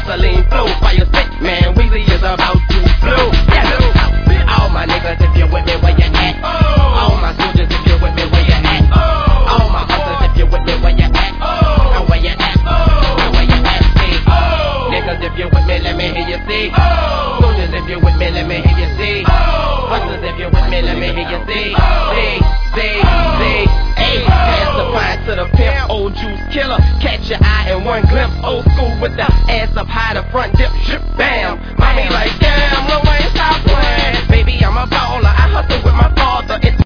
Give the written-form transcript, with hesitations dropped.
gasoline flow. Fire spit, man, Weezy is about to blow. Yeah, all my niggas, if you with me, where you at? All my soldiers, if you with me, where you at? All my hustlers, if you with me, where you at? Now where you at? Now where you at? See? Niggas, if you with me, let me hear you see. Soldiers, if you with me, let me hear you see. Hustlers, if you with me, let me hear you see. See. Hey, pass the pine to the pimp, old juice killer. Catch your eye in one glimpse, old school with the ass up high, the front dip, bam. Mommy like, damn, no way, stop playing. Baby, I'm a baller, I hustle with my father. It's